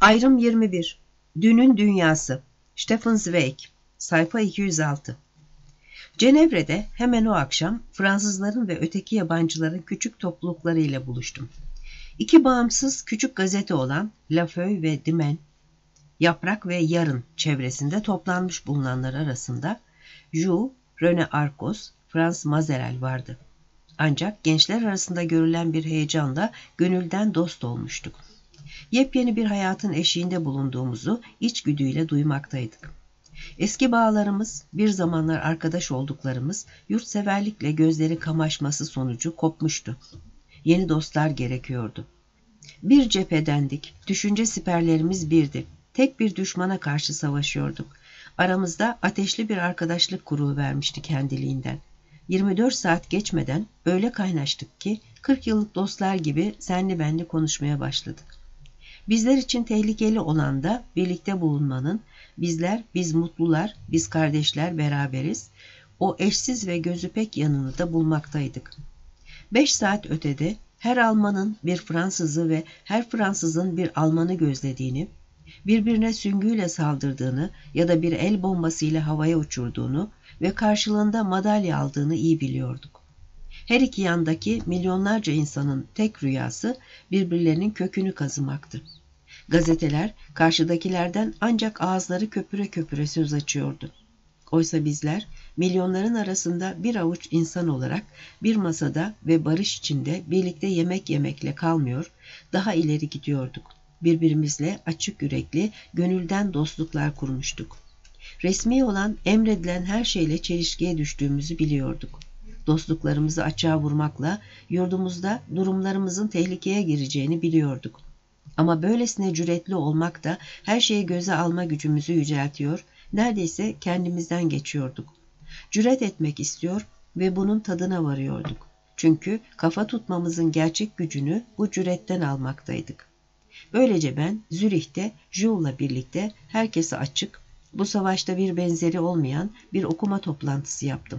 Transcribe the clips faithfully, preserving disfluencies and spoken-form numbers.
Ayrım yirmi bir. Dünün Dünyası. Stefan Zweig. Sayfa iki yüz altı. Cenevre'de hemen o akşam Fransızların ve öteki yabancıların küçük topluluklarıyla buluştum. İki bağımsız küçük gazete olan La Feuille ve Demain, Yaprak ve Yarın çevresinde toplanmış bulunanlar arasında Jou, René Arcos, Frans Mazerel vardı. Ancak gençler arasında görülen bir heyecanla gönülden dost olmuştuk. Yepyeni bir hayatın eşiğinde bulunduğumuzu içgüdüyle duymaktaydık. Eski bağlarımız, bir zamanlar arkadaş olduklarımız yurtseverlikle gözleri kamaşması sonucu kopmuştu. Yeni dostlar gerekiyordu. Bir cephedendik, düşünce siperlerimiz birdi. Tek bir düşmana karşı savaşıyorduk. Aramızda ateşli bir arkadaşlık kuruvermişti kendiliğinden. yirmi dört saat geçmeden öyle kaynaştık ki kırk yıllık dostlar gibi senli benli konuşmaya başladık. Bizler için tehlikeli olan da birlikte bulunmanın, bizler, biz mutlular, biz kardeşler beraberiz, o eşsiz ve gözü pek yanını da bulmaktaydık. Beş saat ötede her Almanın bir Fransızı ve her Fransızın bir Almanı gözlediğini, birbirine süngüyle saldırdığını ya da bir el bombasıyla havaya uçurduğunu ve karşılığında madalya aldığını iyi biliyorduk. Her iki yandaki milyonlarca insanın tek rüyası birbirlerinin kökünü kazımaktı. Gazeteler karşıdakilerden ancak ağızları köpüre köpüre söz açıyordu. Oysa bizler milyonların arasında bir avuç insan olarak bir masada ve barış içinde birlikte yemek yemekle kalmıyor, daha ileri gidiyorduk. Birbirimizle açık yürekli, gönülden dostluklar kurmuştuk. Resmi olan, emredilen her şeyle çelişkiye düştüğümüzü biliyorduk. Dostluklarımızı açığa vurmakla yurdumuzda durumlarımızın tehlikeye gireceğini biliyorduk. Ama böylesine cüretli olmak da her şeyi göze alma gücümüzü yüceltiyor, neredeyse kendimizden geçiyorduk. Cüret etmek istiyor ve bunun tadına varıyorduk. Çünkü kafa tutmamızın gerçek gücünü bu cüretten almaktaydık. Böylece ben Zürih'te Joule'la birlikte herkese açık, bu savaşta bir benzeri olmayan bir okuma toplantısı yaptım.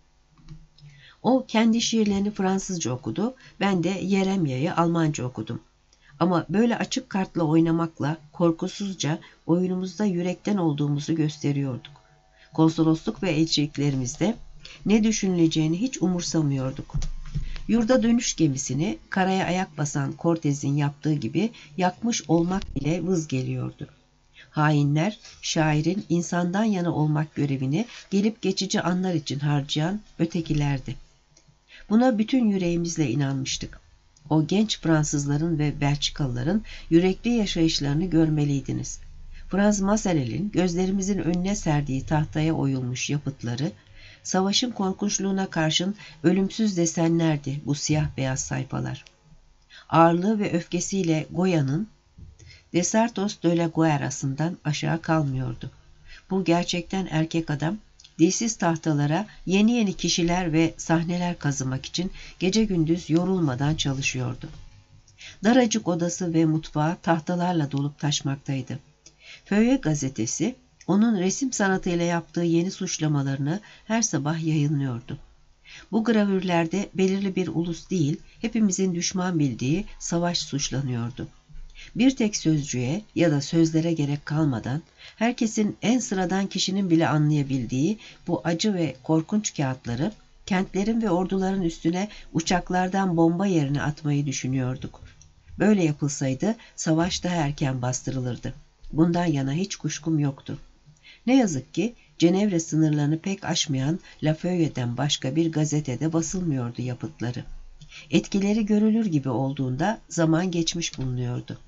O kendi şiirlerini Fransızca okudu, ben de Yeremya'yı Almanca okudum. Ama böyle açık kartla oynamakla korkusuzca oyunumuzda yürekten olduğumuzu gösteriyorduk. Konsolosluk ve elçiliklerimizde ne düşünüleceğini hiç umursamıyorduk. Yurda dönüş gemisini karaya ayak basan Cortez'in yaptığı gibi yakmış olmak bile vız geliyordu. Hainler, şairin insandan yana olmak görevini gelip geçici anlar için harcayan ötekilerdi. Buna bütün yüreğimizle inanmıştık. O genç Fransızların ve Belçikalıların yürekli yaşayışlarını görmeliydiniz. Frans Mazerel'in gözlerimizin önüne serdiği tahtaya oyulmuş yapıtları, savaşın korkunçluğuna karşın ölümsüz desenlerdi bu siyah beyaz sayfalar. Ağırlığı ve öfkesiyle Goya'nın Desartos de la Guerra'sından aşağı kalmıyordu. Bu gerçekten erkek adam, dilsiz tahtalara yeni yeni kişiler ve sahneler kazımak için gece gündüz yorulmadan çalışıyordu. Daracık odası ve mutfağı tahtalarla dolup taşmaktaydı. Feuille gazetesi, onun resim sanatıyla yaptığı yeni suçlamalarını her sabah yayınlıyordu. Bu gravürlerde belirli bir ulus değil, hepimizin düşman bildiği savaş suçlanıyordu. Bir tek sözcüğe ya da sözlere gerek kalmadan, herkesin en sıradan kişinin bile anlayabildiği bu acı ve korkunç kağıtları, kentlerin ve orduların üstüne uçaklardan bomba yerine atmayı düşünüyorduk. Böyle yapılsaydı savaş daha erken bastırılırdı. Bundan yana hiç kuşkum yoktu. Ne yazık ki Cenevre sınırlarını pek aşmayan La Feuille'den başka bir gazetede basılmıyordu yapıtları. Etkileri görülür gibi olduğunda zaman geçmiş bulunuyordu.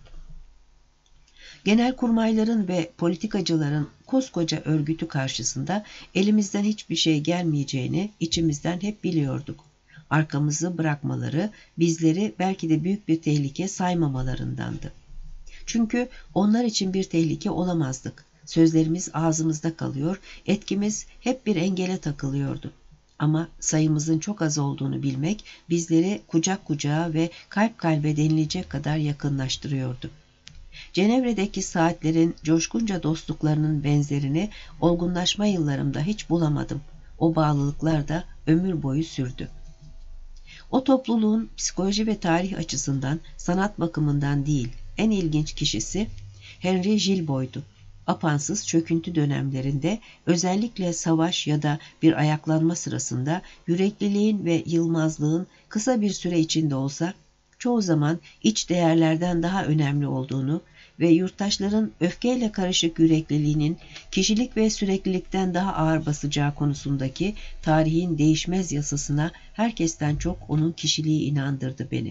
Genelkurmayların ve politikacıların koskoca örgütü karşısında elimizden hiçbir şey gelmeyeceğini içimizden hep biliyorduk. Arkamızı bırakmaları bizleri belki de büyük bir tehlike saymamalarındandı. Çünkü onlar için bir tehlike olamazdık. Sözlerimiz ağzımızda kalıyor, etkimiz hep bir engele takılıyordu. Ama sayımızın çok az olduğunu bilmek bizleri kucak kucağa ve kalp kalbe denilecek kadar yakınlaştırıyordu. Cenevre'deki saatlerin coşkunca dostluklarının benzerini olgunlaşma yıllarımda hiç bulamadım. O bağlılıklar da ömür boyu sürdü. O topluluğun psikoloji ve tarih açısından, sanat bakımından değil, en ilginç kişisi Henry Gilboa'ydu. Apansız çöküntü dönemlerinde, özellikle savaş ya da bir ayaklanma sırasında yürekliliğin ve yılmazlığın kısa bir süre içinde olsa çoğu zaman iç değerlerden daha önemli olduğunu ve yurttaşların öfkeyle karışık yürekliliğinin kişilik ve süreklilikten daha ağır basacağı konusundaki tarihin değişmez yasasına herkesten çok onun kişiliği inandırdı beni.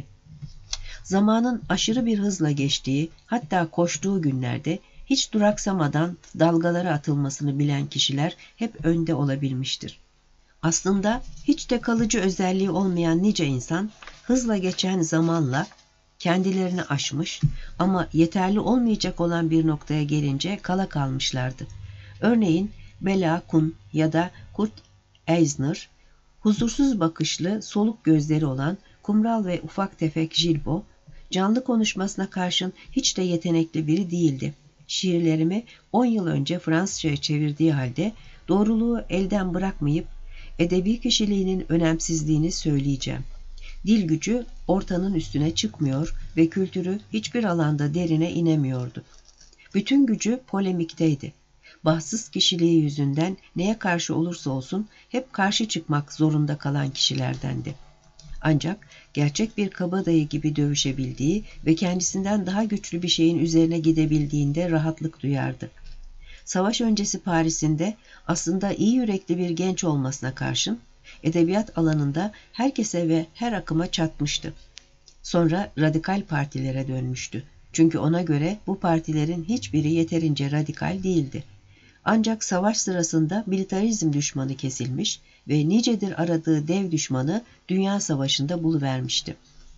Zamanın aşırı bir hızla geçtiği, hatta koştuğu günlerde hiç duraksamadan dalgalara atılmasını bilen kişiler hep önde olabilmiştir. Aslında hiç de kalıcı özelliği olmayan nice insan hızla geçen zamanla kendilerini aşmış ama yeterli olmayacak olan bir noktaya gelince kala kalmışlardı. Örneğin Bela Kun ya da Kurt Eisner, huzursuz bakışlı, soluk gözleri olan kumral ve ufak tefek Gilbo, canlı konuşmasına karşın hiç de yetenekli biri değildi. Şiirlerimi on yıl önce Fransızca'ya çevirdiği halde doğruluğu elden bırakmayıp edebi kişiliğinin önemsizliğini söyleyeceğim. Dil gücü ortanın üstüne çıkmıyor ve kültürü hiçbir alanda derine inemiyordu. Bütün gücü polemikteydi. Bahtsız kişiliği yüzünden neye karşı olursa olsun hep karşı çıkmak zorunda kalan kişilerdendi. Ancak gerçek bir kabadayı gibi dövüşebildiği ve kendisinden daha güçlü bir şeyin üzerine gidebildiğinde rahatlık duyardı. Savaş öncesi Paris'inde aslında iyi yürekli bir genç olmasına karşın edebiyat alanında herkese ve her akıma çatmıştı. Sonra radikal partilere dönmüştü. Çünkü ona göre bu partilerin hiçbiri yeterince radikal değildi. Ancak savaş sırasında militarizm düşmanı kesilmiş ve nicedir aradığı dev düşmanı Dünya Savaşı'nda buluvermişti.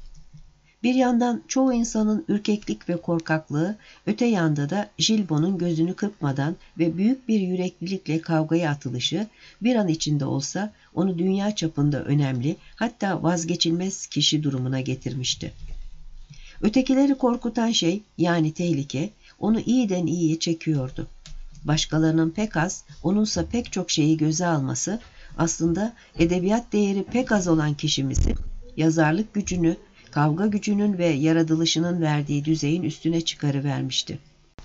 Bir yandan çoğu insanın ürkeklik ve korkaklığı, öte yanda da Gilboa'nun gözünü kırpmadan ve büyük bir yüreklilikle kavgaya atılışı bir an içinde olsa onu dünya çapında önemli, hatta vazgeçilmez kişi durumuna getirmişti. Ötekileri korkutan şey, yani tehlike, onu iyiden iyiye çekiyordu. Başkalarının pek az, onunsa pek çok şeyi göze alması, aslında edebiyat değeri pek az olan kişimizi, yazarlık gücünü, kavga gücünün ve yaratılışının verdiği düzeyin üstüne çıkarıvermişti.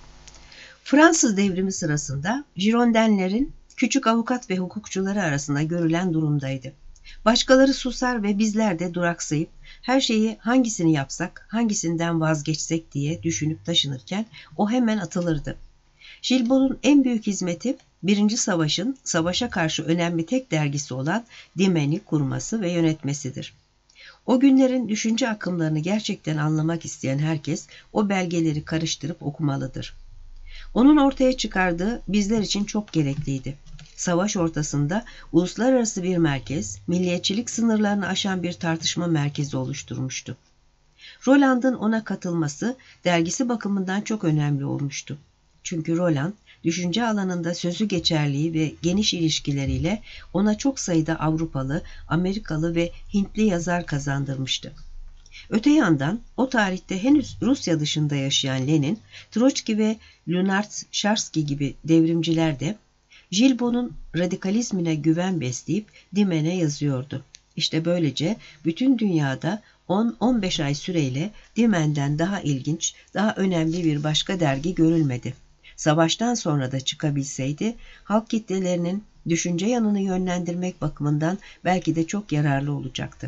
Fransız devrimi sırasında Girondenlerin küçük avukat ve hukukçuları arasında görülen durumdaydı. Başkaları susar ve bizler de duraksayıp her şeyi hangisini yapsak, hangisinden vazgeçsek diye düşünüp taşınırken o hemen atılırdı. Gilboa'nın en büyük hizmeti Birinci Savaş'ın savaşa karşı önemli tek dergisi olan Dimen'i kurması ve yönetmesidir. O günlerin düşünce akımlarını gerçekten anlamak isteyen herkes o belgeleri karıştırıp okumalıdır. Onun ortaya çıkardığı bizler için çok gerekliydi. Savaş ortasında uluslararası bir merkez, milliyetçilik sınırlarını aşan bir tartışma merkezi oluşturmuştu. Roland'ın ona katılması dergisi bakımından çok önemli olmuştu. Çünkü Roland, düşünce alanında sözü geçerliği ve geniş ilişkileriyle ona çok sayıda Avrupalı, Amerikalı ve Hintli yazar kazandırmıştı. Öte yandan o tarihte henüz Rusya dışında yaşayan Lenin, Troçki ve Leonard Sharsky gibi devrimciler de Gilboa'nın radikalizmine güven besleyip Dimen'e yazıyordu. İşte böylece bütün dünyada on on beş ay süreyle Dimen'den daha ilginç, daha önemli bir başka dergi görülmedi. Savaştan sonra da çıkabilseydi, halk kitlelerinin düşünce yanını yönlendirmek bakımından belki de çok yararlı olacaktı.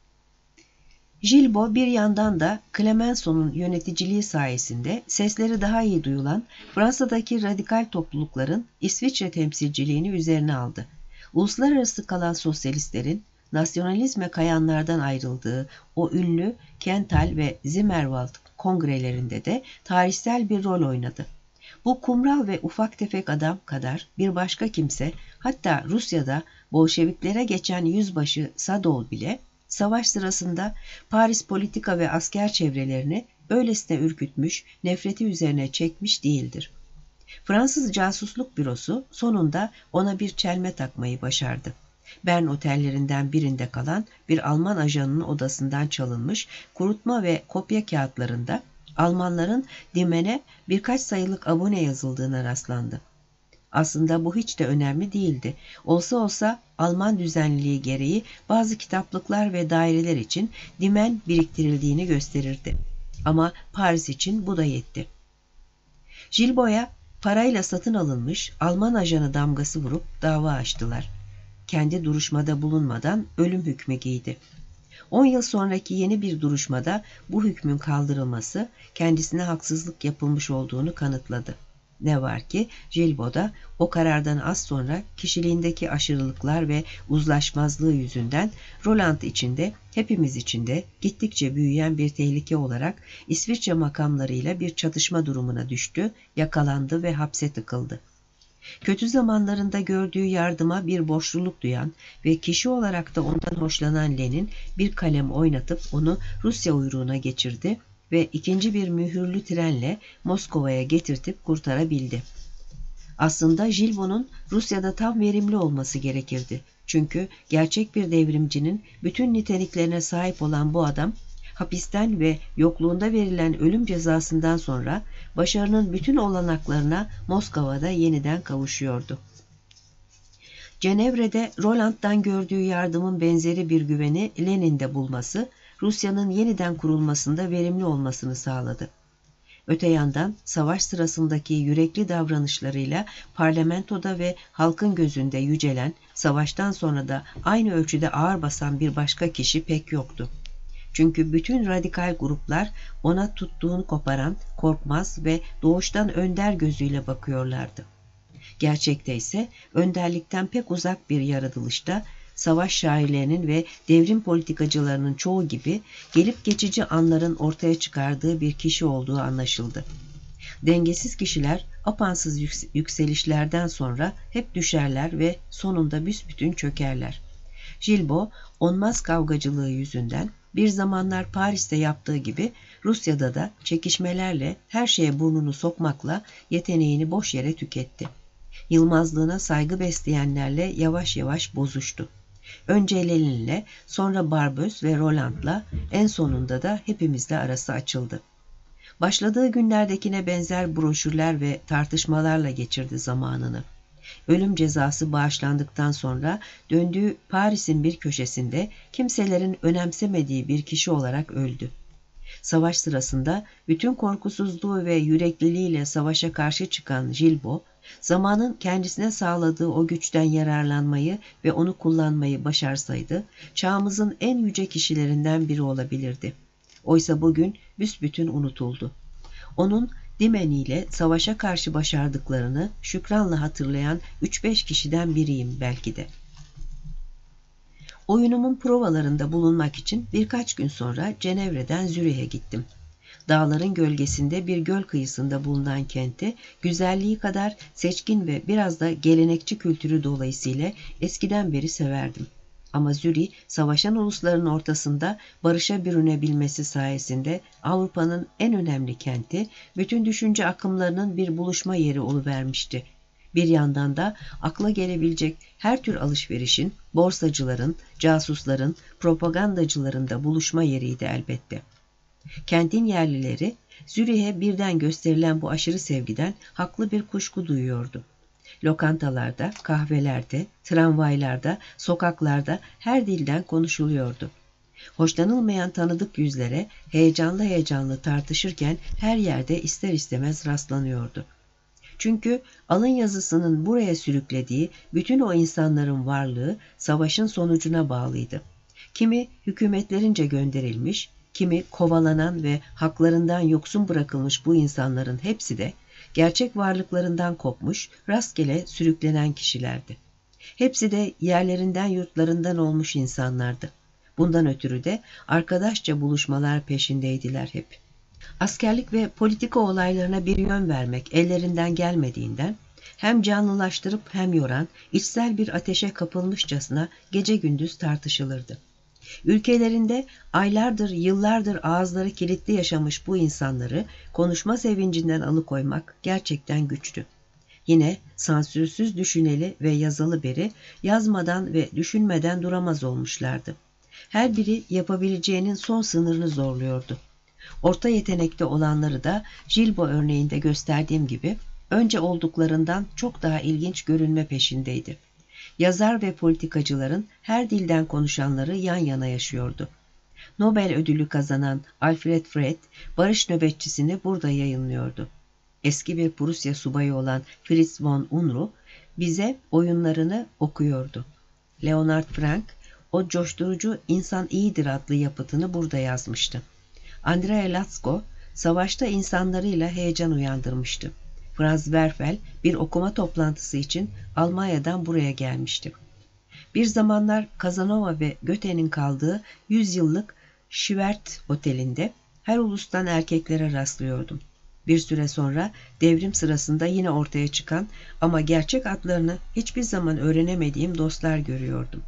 Gilboa bir yandan da Clemenceau'nun yöneticiliği sayesinde sesleri daha iyi duyulan Fransa'daki radikal toplulukların İsviçre temsilciliğini üzerine aldı. Uluslararası kalan sosyalistlerin nasyonalizme kayanlardan ayrıldığı o ünlü Kental ve Zimmerwald kongrelerinde de tarihsel bir rol oynadı. Bu kumral ve ufak tefek adam kadar bir başka kimse, hatta Rusya'da Bolşeviklere geçen yüzbaşı Sadol bile savaş sırasında Paris politika ve asker çevrelerini öylesine ürkütmüş, nefreti üzerine çekmiş değildir. Fransız casusluk bürosu sonunda ona bir çelme takmayı başardı. Bern otellerinden birinde kalan bir Alman ajanının odasından çalınmış kurutma ve kopya kağıtlarında Almanların Dimen'e birkaç sayılık abone yazıldığına rastlandı. Aslında bu hiç de önemli değildi. Olsa olsa Alman düzenliliği gereği bazı kitaplıklar ve daireler için Dimen biriktirildiğini gösterirdi. Ama Paris için bu da yetti. Gilboa'ya parayla satın alınmış Alman ajanı damgası vurup dava açtılar. Kendi duruşmada bulunmadan ölüm hükmü giydi. On yıl sonraki yeni bir duruşmada bu hükmün kaldırılması kendisine haksızlık yapılmış olduğunu kanıtladı. Ne var ki Gilbo da o karardan az sonra kişiliğindeki aşırılıklar ve uzlaşmazlığı yüzünden Roland içinde, hepimiz içinde gittikçe büyüyen bir tehlike olarak İsviçre makamlarıyla bir çatışma durumuna düştü, yakalandı ve hapse tıkıldı. Kötü zamanlarında gördüğü yardıma bir borçluluk duyan ve kişi olarak da ondan hoşlanan Lenin bir kalem oynatıp onu Rusya uyruğuna geçirdi ve ikinci bir mühürlü trenle Moskova'ya getirtip kurtarabildi. Aslında Gilbo'nun Rusya'da tam verimli olması gerekirdi. Çünkü gerçek bir devrimcinin bütün niteliklerine sahip olan bu adam, hapisten ve yokluğunda verilen ölüm cezasından sonra başarının bütün olanaklarına Moskova'da yeniden kavuşuyordu. Cenevre'de Roland'dan gördüğü yardımın benzeri bir güveni Lenin'de bulması, Rusya'nın yeniden kurulmasında verimli olmasını sağladı. Öte yandan savaş sırasındaki yürekli davranışlarıyla parlamentoda ve halkın gözünde yücelen, savaştan sonra da aynı ölçüde ağır basan bir başka kişi pek yoktu. Çünkü bütün radikal gruplar ona tuttuğunu koparan, korkmaz ve doğuştan önder gözüyle bakıyorlardı. Gerçekte ise önderlikten pek uzak bir yaratılışta, savaş şairlerinin ve devrim politikacılarının çoğu gibi gelip geçici anların ortaya çıkardığı bir kişi olduğu anlaşıldı. Dengesiz kişiler apansız yükselişlerden sonra hep düşerler ve sonunda büsbütün çökerler. Gilbo, onmaz kavgacılığı yüzünden bir zamanlar Paris'te yaptığı gibi Rusya'da da çekişmelerle her şeye burnunu sokmakla yeteneğini boş yere tüketti. Yılmazlığına saygı besleyenlerle yavaş yavaş bozuştu. Önce Lenin'le, sonra Barböz ve Roland'la, en sonunda da hepimizle arası açıldı. Başladığı günlerdekine benzer broşürler ve tartışmalarla geçirdi zamanını. Ölüm cezası bağışlandıktan sonra döndüğü Paris'in bir köşesinde kimselerin önemsemediği bir kişi olarak öldü. Savaş sırasında bütün korkusuzluğu ve yürekliliğiyle savaşa karşı çıkan Gilbo, zamanın kendisine sağladığı o güçten yararlanmayı ve onu kullanmayı başarsaydı, çağımızın en yüce kişilerinden biri olabilirdi. Oysa bugün büsbütün unutuldu. Onun Dimeni ile savaşa karşı başardıklarını şükranla hatırlayan üç beş kişiden biriyim belki de. Oyunumun provalarında bulunmak için birkaç gün sonra Cenevre'den Zürih'e gittim. Dağların gölgesinde bir göl kıyısında bulunan kenti, güzelliği kadar seçkin ve biraz da gelenekçi kültürü dolayısıyla eskiden beri severdim. Ama Zürih, savaşan ulusların ortasında barışa bürünebilmesi sayesinde Avrupa'nın en önemli kenti, bütün düşünce akımlarının bir buluşma yeri oluvermişti. Bir yandan da akla gelebilecek her tür alışverişin, borsacıların, casusların, propagandacıların da buluşma yeriydi elbette. Kentin yerlileri, Zürih'e birden gösterilen bu aşırı sevgiden haklı bir kuşku duyuyordu. Lokantalarda, kahvelerde, tramvaylarda, sokaklarda her dilden konuşuluyordu. Hoşlanılmayan tanıdık yüzlere heyecanlı heyecanlı tartışırken her yerde ister istemez rastlanıyordu. Çünkü alın yazısının buraya sürüklediği bütün o insanların varlığı savaşın sonucuna bağlıydı. Kimi hükümetlerince gönderilmiş, kimi kovalanan ve haklarından yoksun bırakılmış bu insanların hepsi de gerçek varlıklarından kopmuş, rastgele sürüklenen kişilerdi. Hepsi de yerlerinden yurtlarından olmuş insanlardı. Bundan ötürü de arkadaşça buluşmalar peşindeydiler hep. Askerlik ve politika olaylarına bir yön vermek ellerinden gelmediğinden hem canlılaştırıp hem yoran, içsel bir ateşe kapılmışçasına gece gündüz tartışılırdı. Ülkelerinde aylardır, yıllardır ağızları kilitli yaşamış bu insanları konuşma sevincinden alıkoymak gerçekten güçtü. Yine sansürsüz düşüneli ve yazılı biri yazmadan ve düşünmeden duramaz olmuşlardı. Her biri yapabileceğinin son sınırını zorluyordu. Orta yetenekte olanları da Gilbo örneğinde gösterdiğim gibi önce olduklarından çok daha ilginç görünme peşindeydi. Yazar ve politikacıların her dilden konuşanları yan yana yaşıyordu. Nobel ödülü kazanan Alfred Fred, Barış Nöbetçisini burada yayınlıyordu. Eski bir Prusya subayı olan Fritz von Unruh bize oyunlarını okuyordu. Leonard Frank, o coşturucu "İnsan İyidir" adlı yapıtını burada yazmıştı. Andrea Latzko, savaşta insanlarıyla heyecan uyandırmıştı. Franz Werfel bir okuma toplantısı için Almanya'dan buraya gelmişti. Bir zamanlar Casanova ve Goethe'nin kaldığı yüz yıllık Schubert Oteli'nde her ulustan erkeklere rastlıyordum. Bir süre sonra devrim sırasında yine ortaya çıkan ama gerçek adlarını hiçbir zaman öğrenemediğim dostlar görüyordum.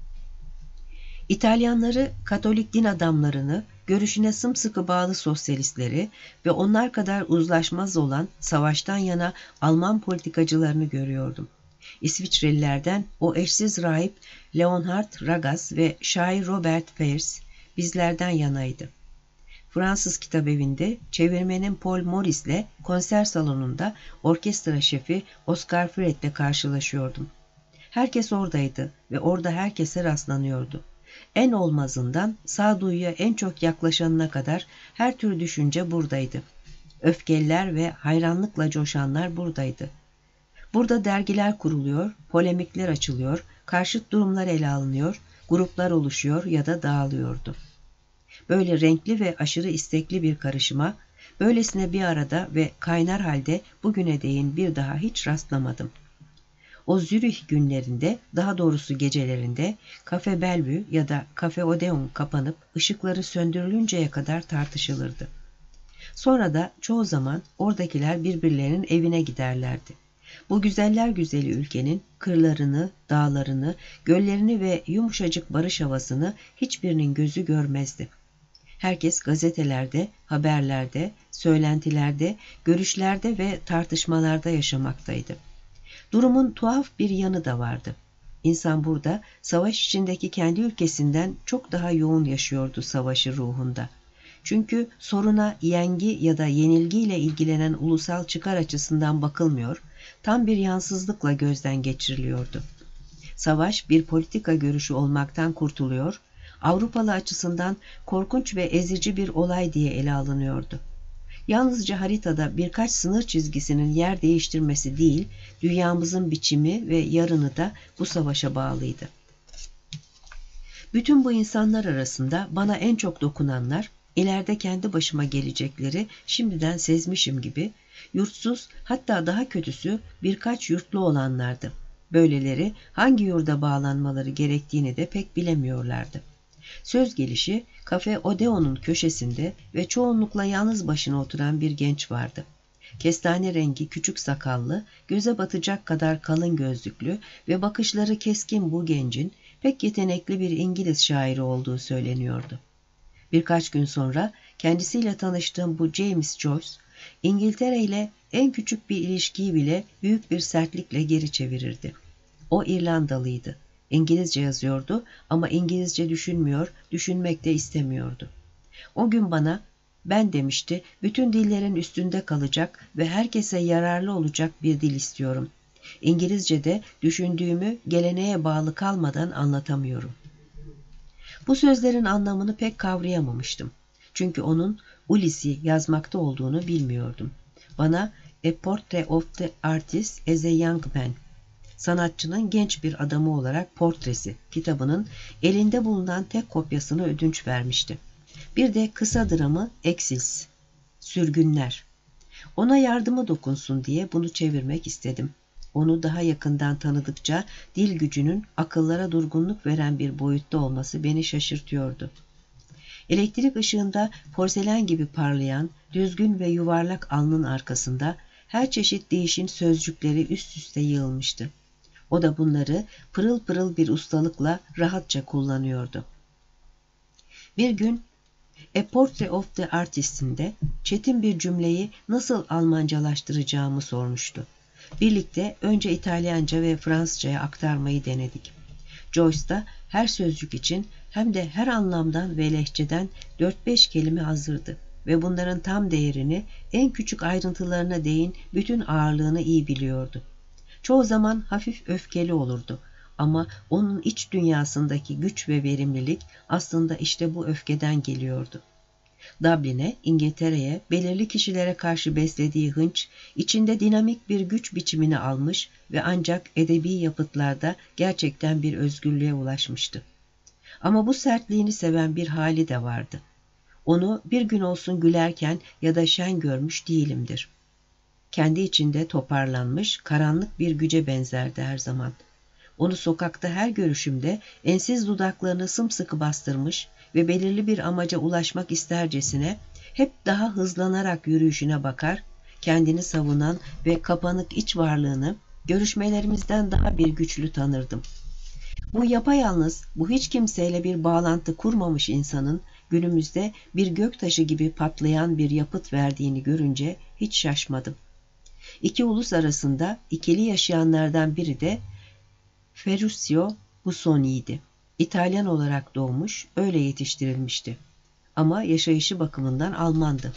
İtalyanları, Katolik din adamlarını, görüşüne sımsıkı bağlı sosyalistleri ve onlar kadar uzlaşmaz olan savaştan yana Alman politikacılarını görüyordum. İsviçrelilerden o eşsiz rahip Leonhard Ragas ve şair Robert Fers bizlerden yanaydı. Fransız kitabevinde çevirmenin Paul Maurice'le konser salonunda orkestra şefi Oscar Freud'le karşılaşıyordum. Herkes oradaydı ve orada herkese rastlanıyordu. En olmazından sağduyuya en çok yaklaşanına kadar her tür düşünce buradaydı. Öfkeliler ve hayranlıkla coşanlar buradaydı. Burada dergiler kuruluyor, polemikler açılıyor, karşıt durumlar ele alınıyor, gruplar oluşuyor ya da dağılıyordu. Böyle renkli ve aşırı istekli bir karışıma, böylesine bir arada ve kaynar halde bugüne değin bir daha hiç rastlamadım. O Zürih günlerinde, daha doğrusu gecelerinde, Cafe Bellevue ya da Cafe Odeon kapanıp ışıkları söndürülünceye kadar tartışılırdı. Sonra da çoğu zaman oradakiler birbirlerinin evine giderlerdi. Bu güzeller güzeli ülkenin kırlarını, dağlarını, göllerini ve yumuşacık barış havasını hiçbirinin gözü görmezdi. Herkes gazetelerde, haberlerde, söylentilerde, görüşlerde ve tartışmalarda yaşamaktaydı. Durumun tuhaf bir yanı da vardı. İnsan burada savaş içindeki kendi ülkesinden çok daha yoğun yaşıyordu savaşı ruhunda. Çünkü soruna yengi ya da yenilgiyle ilgilenen ulusal çıkar açısından bakılmıyor, tam bir yansızlıkla gözden geçiriliyordu. Savaş bir politika görüşü olmaktan kurtuluyor, Avrupalı açısından korkunç ve ezici bir olay diye ele alınıyordu. Yalnızca haritada birkaç sınır çizgisinin yer değiştirmesi değil, dünyamızın biçimi ve yarını da bu savaşa bağlıydı. Bütün bu insanlar arasında bana en çok dokunanlar, ileride kendi başıma gelecekleri şimdiden sezmişim gibi, yurtsuz, hatta daha kötüsü birkaç yurtlu olanlardı. Böyleleri hangi yurda bağlanmaları gerektiğini de pek bilemiyorlardı. Söz gelişi Cafe Odeon'un köşesinde ve çoğunlukla yalnız başına oturan bir genç vardı. Kestane rengi küçük sakallı, göze batacak kadar kalın gözlüklü ve bakışları keskin bu gencin pek yetenekli bir İngiliz şairi olduğu söyleniyordu. Birkaç gün sonra kendisiyle tanıştığım bu James Joyce, İngiltere ile en küçük bir ilişkiyi bile büyük bir sertlikle geri çevirirdi. O İrlandalıydı. İngilizce yazıyordu ama İngilizce düşünmüyor, düşünmek de istemiyordu. O gün bana, ben demişti, bütün dillerin üstünde kalacak ve herkese yararlı olacak bir dil istiyorum. İngilizce'de düşündüğümü geleneğe bağlı kalmadan anlatamıyorum. Bu sözlerin anlamını pek kavrayamamıştım. Çünkü onun Ulysses'i yazmakta olduğunu bilmiyordum. Bana A Portrait of the Artist as a Young Man, sanatçının genç bir adamı olarak portresi kitabının elinde bulunan tek kopyasını ödünç vermişti. Bir de kısa dramı Exils, Sürgünler. Ona yardımı dokunsun diye bunu çevirmek istedim. Onu daha yakından tanıdıkça dil gücünün akıllara durgunluk veren bir boyutta olması beni şaşırtıyordu. Elektrik ışığında porselen gibi parlayan, düzgün ve yuvarlak alnın arkasında her çeşit değişin sözcükleri üst üste yığılmıştı. O da bunları pırıl pırıl bir ustalıkla rahatça kullanıyordu. Bir gün A Portrait of the Artist'inde çetin bir cümleyi nasıl Almancalaştıracağımı sormuştu. Birlikte önce İtalyanca ve Fransızca'ya aktarmayı denedik. Joyce da her sözcük için hem de her anlamdan ve lehçeden dört beş kelime hazırdı ve bunların tam değerini, en küçük ayrıntılarına değin bütün ağırlığını iyi biliyordu. Çoğu zaman hafif öfkeli olurdu ama onun iç dünyasındaki güç ve verimlilik aslında işte bu öfkeden geliyordu. Dublin'e, İngiltere'ye, belirli kişilere karşı beslediği hınç, içinde dinamik bir güç biçimini almış ve ancak edebi yapıtlarda gerçekten bir özgürlüğe ulaşmıştı. Ama bu sertliğini seven bir hali de vardı. Onu bir gün olsun gülerken ya da şen görmüş değilimdir. Kendi içinde toparlanmış, karanlık bir güce benzerdi her zaman. Onu sokakta her görüşümde ensiz dudaklarını sımsıkı bastırmış ve belirli bir amaca ulaşmak istercesine hep daha hızlanarak yürüyüşüne bakar, kendini savunan ve kapanık iç varlığını görüşmelerimizden daha bir güçlü tanırdım. Bu yapayalnız, bu hiç kimseyle bir bağlantı kurmamış insanın günümüzde bir göktaşı gibi patlayan bir yapıt verdiğini görünce hiç şaşmadım. İki ulus arasında ikili yaşayanlardan biri de Ferruccio Busoni'ydi. İtalyan olarak doğmuş, öyle yetiştirilmişti. Ama yaşayışı bakımından Almandı.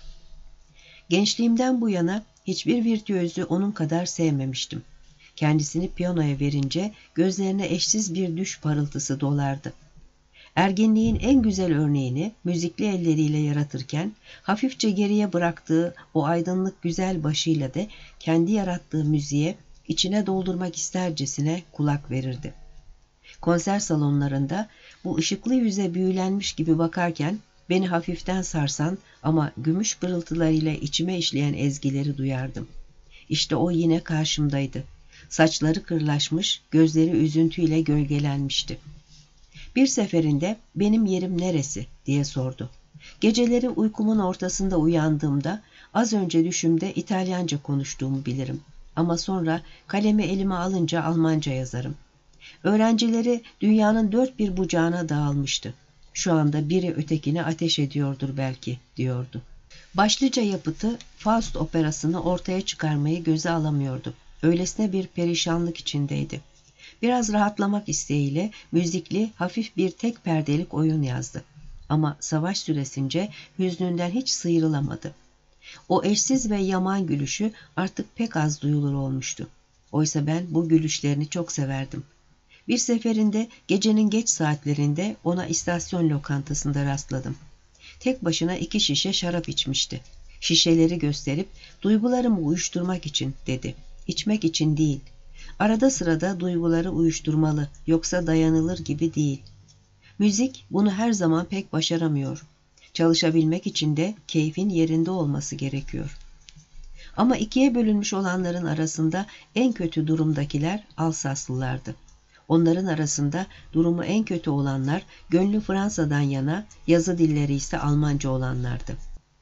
Gençliğimden bu yana hiçbir virtüözü onun kadar sevmemiştim. Kendisini piyanoya verince gözlerine eşsiz bir düş parıltısı dolardı. Ergenliğin en güzel örneğini müzikli elleriyle yaratırken hafifçe geriye bıraktığı o aydınlık güzel başıyla da kendi yarattığı müziğe içine doldurmak istercesine kulak verirdi. Konser salonlarında bu ışıklı yüze büyülenmiş gibi bakarken beni hafiften sarsan ama gümüş pırıltılarıyla içime işleyen ezgileri duyardım. İşte o yine karşımdaydı. Saçları kırlaşmış, gözleri üzüntüyle gölgelenmişti. Bir seferinde benim yerim neresi diye sordu. Geceleri uykumun ortasında uyandığımda az önce düşümde İtalyanca konuştuğumu bilirim. Ama sonra kalemi elime alınca Almanca yazarım. Öğrencileri dünyanın dört bir bucağına dağılmıştı. Şu anda biri ötekine ateş ediyordur belki, diyordu. Başlıca yapıtı Faust operasını ortaya çıkarmayı göze alamıyordu. Öylesine bir perişanlık içindeydi. Biraz rahatlamak isteğiyle müzikli, hafif bir tek perdelik oyun yazdı. Ama savaş süresince hüznünden hiç sıyrılamadı. O eşsiz ve yaman gülüşü artık pek az duyulur olmuştu. Oysa ben bu gülüşlerini çok severdim. Bir seferinde gecenin geç saatlerinde ona istasyon lokantasında rastladım. Tek başına iki şişe şarap içmişti. Şişeleri gösterip duygularımı uyuşturmak için dedi. İçmek için değil. Arada sırada duyguları uyuşturmalı, yoksa dayanılır gibi değil. Müzik bunu her zaman pek başaramıyor. Çalışabilmek için de keyfin yerinde olması gerekiyor. Ama ikiye bölünmüş olanların arasında en kötü durumdakiler Alsaslılardı. Onların arasında durumu en kötü olanlar gönlü Fransa'dan yana, yazı dilleri ise Almanca olanlardı.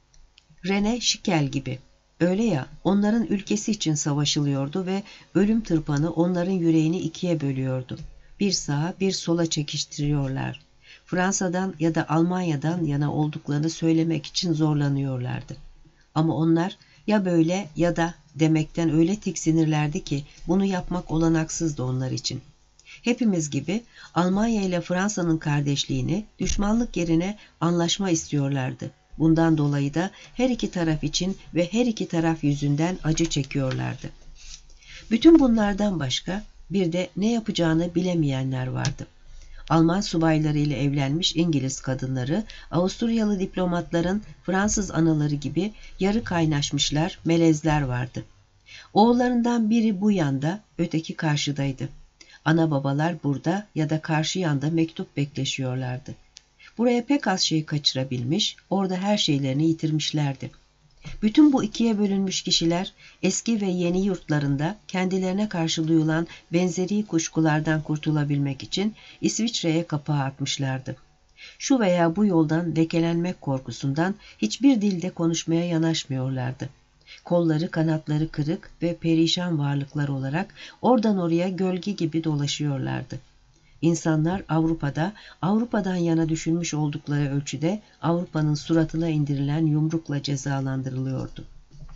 René Schickel gibi. Öyle ya, onların ülkesi için savaşılıyordu ve ölüm tırpanı onların yüreğini ikiye bölüyordu. Bir sağa bir sola çekiştiriyorlar. Fransa'dan ya da Almanya'dan yana olduklarını söylemek için zorlanıyorlardı. Ama onlar ya böyle ya da demekten öyle tiksinirlerdi ki bunu yapmak olanaksızdı onlar için. Hepimiz gibi Almanya ile Fransa'nın kardeşliğini, düşmanlık yerine anlaşma istiyorlardı. Bundan dolayı da her iki taraf için ve her iki taraf yüzünden acı çekiyorlardı. Bütün bunlardan başka bir de ne yapacağını bilemeyenler vardı. Alman subayları ile evlenmiş İngiliz kadınları, Avusturyalı diplomatların Fransız anaları gibi yarı kaynaşmışlar, melezler vardı. Oğullarından biri bu yanda, öteki karşıdaydı. Ana babalar burada ya da karşı yanda mektup bekleşiyorlardı. Buraya pek az şey kaçırabilmiş, orada her şeylerini yitirmişlerdi. Bütün bu ikiye bölünmüş kişiler eski ve yeni yurtlarında kendilerine karşı duyulan benzeri kuşkulardan kurtulabilmek için İsviçre'ye kapağı atmışlardı. Şu veya bu yoldan lekelenmek korkusundan hiçbir dilde konuşmaya yanaşmıyorlardı. Kolları kanatları kırık ve perişan varlıklar olarak oradan oraya gölge gibi dolaşıyorlardı. İnsanlar Avrupa'da, Avrupa'dan yana düşünmüş oldukları ölçüde Avrupa'nın suratına indirilen yumrukla cezalandırılıyordu.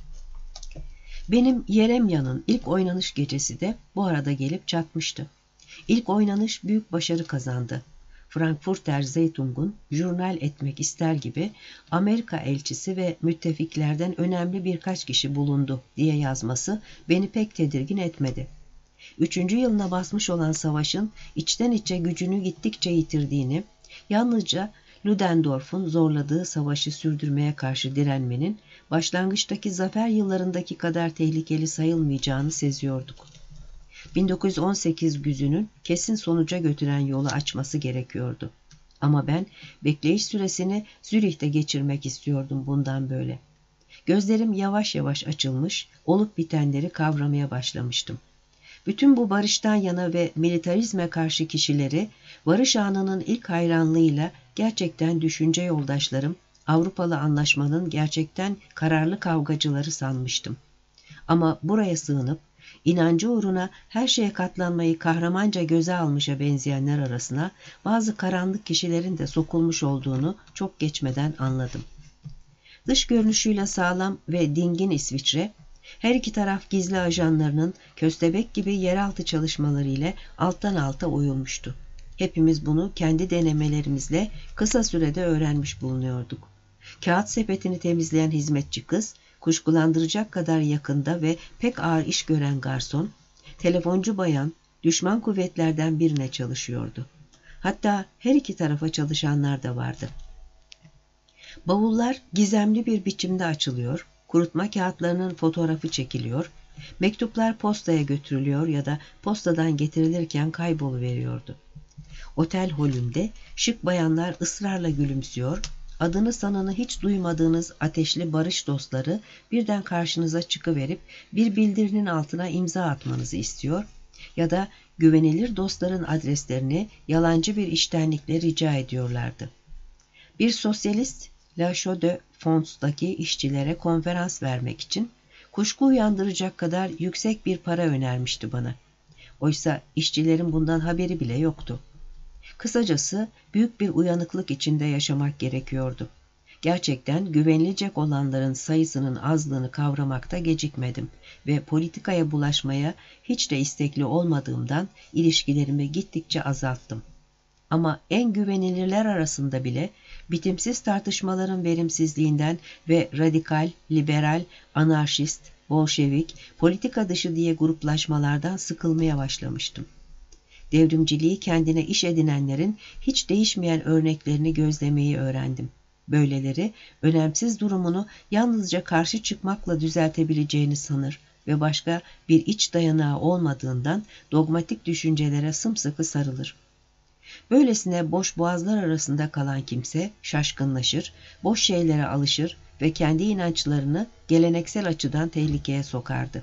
Benim Yeremya'nın ilk oynanış gecesi de bu arada gelip çatmıştı. İlk oynanış büyük başarı kazandı. Frankfurter Zeitung'un jurnal etmek ister gibi Amerika elçisi ve müttefiklerden önemli birkaç kişi bulundu diye yazması beni pek tedirgin etmedi. Üçüncü yılına basmış olan savaşın içten içe gücünü gittikçe yitirdiğini, yalnızca Ludendorff'un zorladığı savaşı sürdürmeye karşı direnmenin başlangıçtaki zafer yıllarındaki kadar tehlikeli sayılmayacağını seziyorduk. bin dokuz yüz on sekiz güzünün kesin sonuca götüren yolu açması gerekiyordu. Ama ben bekleyiş süresini Zürih'te geçirmek istiyordum bundan böyle. Gözlerim yavaş yavaş açılmış, olup bitenleri kavramaya başlamıştım. Bütün bu barıştan yana ve militarizme karşı kişileri barış anının ilk hayranlığıyla gerçekten düşünce yoldaşlarım, Avrupalı anlaşmanın gerçekten kararlı kavgacıları sanmıştım. Ama buraya sığınıp, inancı uğruna her şeye katlanmayı kahramanca göze almışa benzeyenler arasına bazı karanlık kişilerin de sokulmuş olduğunu çok geçmeden anladım. Dış görünüşüyle sağlam ve dingin İsviçre, her iki taraf gizli ajanlarının köstebek gibi yeraltı çalışmaları ile alttan alta uyulmuştu. Hepimiz bunu kendi denemelerimizle kısa sürede öğrenmiş bulunuyorduk. Kağıt sepetini temizleyen hizmetçi kız, kuşkulandıracak kadar yakında ve pek ağır iş gören garson, telefoncu bayan, düşman kuvvetlerden birine çalışıyordu. Hatta her iki tarafa çalışanlar da vardı. Bavullar gizemli bir biçimde açılıyor, kurutma kağıtlarının fotoğrafı çekiliyor, mektuplar postaya götürülüyor ya da postadan getirilirken kayboluveriyordu. Otel holünde şık bayanlar ısrarla gülümsüyor, adını sanını hiç duymadığınız ateşli barış dostları birden karşınıza çıkıverip bir bildirinin altına imza atmanızı istiyor ya da güvenilir dostların adreslerini yalancı bir içtenlikle rica ediyorlardı. Bir sosyalist, La Chaux de Fonds'daki işçilere konferans vermek için kuşku uyandıracak kadar yüksek bir para önermişti bana. Oysa işçilerin bundan haberi bile yoktu. Kısacası büyük bir uyanıklık içinde yaşamak gerekiyordu. Gerçekten güvenilecek olanların sayısının azlığını kavramakta gecikmedim ve politikaya bulaşmaya hiç de istekli olmadığımdan ilişkilerimi gittikçe azalttım. Ama en güvenilirler arasında bile bitimsiz tartışmaların verimsizliğinden ve radikal, liberal, anarşist, bolşevik, politika dışı diye gruplaşmalardan sıkılmaya başlamıştım. Devrimciliği kendine iş edinenlerin hiç değişmeyen örneklerini gözlemeyi öğrendim. Böyleleri önemsiz durumunu yalnızca karşı çıkmakla düzeltebileceğini sanır ve başka bir iç dayanağı olmadığından dogmatik düşüncelere sımsıkı sarılır. Böylesine boş boğazlar arasında kalan kimse şaşkınlaşır, boş şeylere alışır ve kendi inançlarını geleneksel açıdan tehlikeye sokardı.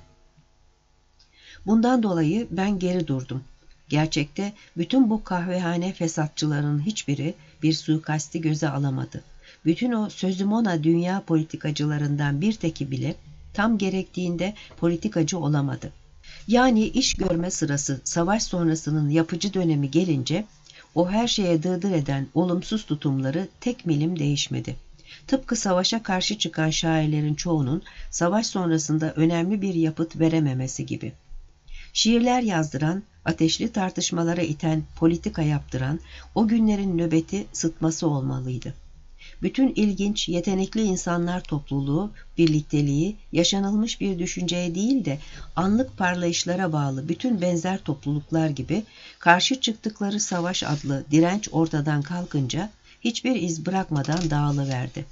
Bundan dolayı ben geri durdum. Gerçekte bütün bu kahvehane fesatçılarının hiçbiri bir suikasti göze alamadı. Bütün o sözüm ona dünya politikacılarından bir teki bile tam gerektiğinde politikacı olamadı. Yani iş görme sırası savaş sonrasının yapıcı dönemi gelince o her şeye dırdır eden olumsuz tutumları tek milim değişmedi. Tıpkı savaşa karşı çıkan şairlerin çoğunun savaş sonrasında önemli bir yapıt verememesi gibi. Şiirler yazdıran, ateşli tartışmalara iten, politika yaptıran o günlerin nöbeti sıtması olmalıydı. Bütün ilginç, yetenekli insanlar topluluğu, birlikteliği, yaşanılmış bir düşünceye değil de anlık parlayışlara bağlı bütün benzer topluluklar gibi karşı çıktıkları savaş adlı direnç ortadan kalkınca hiçbir iz bırakmadan dağılıverdi.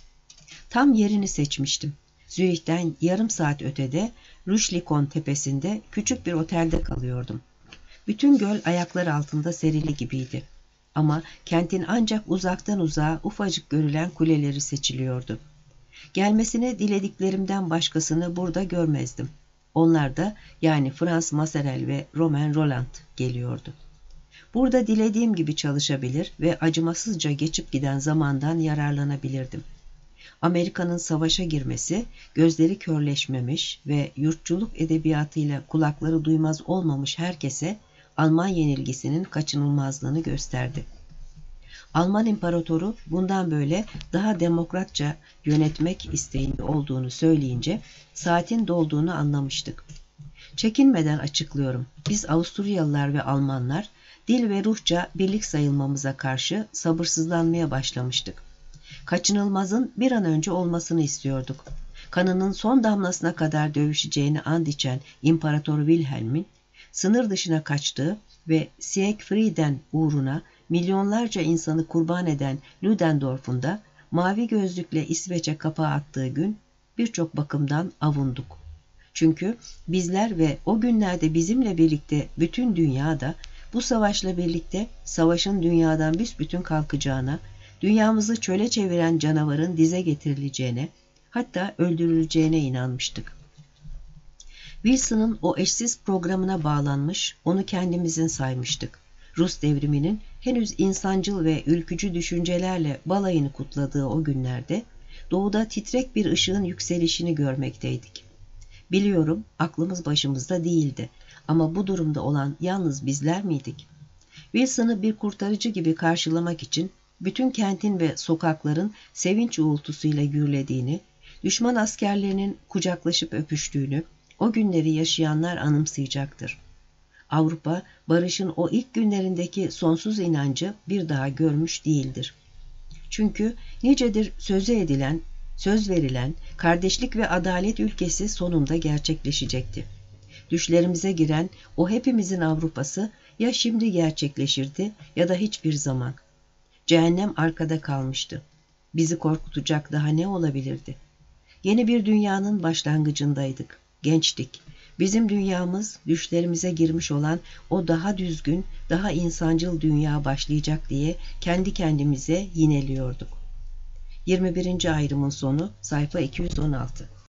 Tam yerini seçmiştim. Zürih'ten yarım saat ötede Rüschlikon tepesinde küçük bir otelde kalıyordum. Bütün göl ayaklar altında serili gibiydi. Ama kentin ancak uzaktan uzağa ufacık görülen kuleleri seçiliyordu. Gelmesini dilediklerimden başkasını burada görmezdim. Onlar da yani Frans Maserel ve Romain Rolland geliyordu. Burada dilediğim gibi çalışabilir ve acımasızca geçip giden zamandan yararlanabilirdim. Amerika'nın savaşa girmesi, gözleri körleşmemiş ve yurtçuluk edebiyatıyla kulakları duymaz olmamış herkese Alman yenilgisinin kaçınılmazlığını gösterdi. Alman imparatoru bundan böyle daha demokratça yönetmek isteğinde olduğunu söyleyince saatin dolduğunu anlamıştık. Çekinmeden açıklıyorum. Biz Avusturyalılar ve Almanlar dil ve ruhça birlik sayılmamıza karşı sabırsızlanmaya başlamıştık. Kaçınılmazın bir an önce olmasını istiyorduk. Kanının son damlasına kadar dövüşeceğini and içen İmparator Wilhelm'in sınır dışına kaçtığı ve Siegfrieden uğruna milyonlarca insanı kurban eden Ludendorff'un da mavi gözlükle İsveç'e kapağı attığı gün birçok bakımdan avunduk. Çünkü bizler ve o günlerde bizimle birlikte bütün dünyada bu savaşla birlikte savaşın dünyadan büsbütün kalkacağına, dünyamızı çöle çeviren canavarın dize getirileceğine, hatta öldürüleceğine inanmıştık. Wilson'ın o eşsiz programına bağlanmış, onu kendimizin saymıştık. Rus devriminin henüz insancıl ve ülkücü düşüncelerle balayını kutladığı o günlerde doğuda titrek bir ışığın yükselişini görmekteydik. Biliyorum aklımız başımızda değildi ama bu durumda olan yalnız bizler miydik? Wilson'ı bir kurtarıcı gibi karşılamak için bütün kentin ve sokakların sevinç uğultusuyla gürlediğini, düşman askerlerinin kucaklaşıp öpüştüğünü o günleri yaşayanlar anımsayacaktır. Avrupa, barışın o ilk günlerindeki sonsuz inancı bir daha görmüş değildir. Çünkü nicedir sözü edilen, söz verilen kardeşlik ve adalet ülkesi sonunda gerçekleşecekti. Düşlerimize giren o hepimizin Avrupası ya şimdi gerçekleşirdi ya da hiçbir zaman. Cehennem arkada kalmıştı. Bizi korkutacak daha ne olabilirdi? Yeni bir dünyanın başlangıcındaydık. Gençtik. Bizim dünyamız düşlerimize girmiş olan o daha düzgün, daha insancıl dünya başlayacak diye kendi kendimize yineliyorduk. yirmi birinci ayrımın sonu sayfa iki yüz on altı.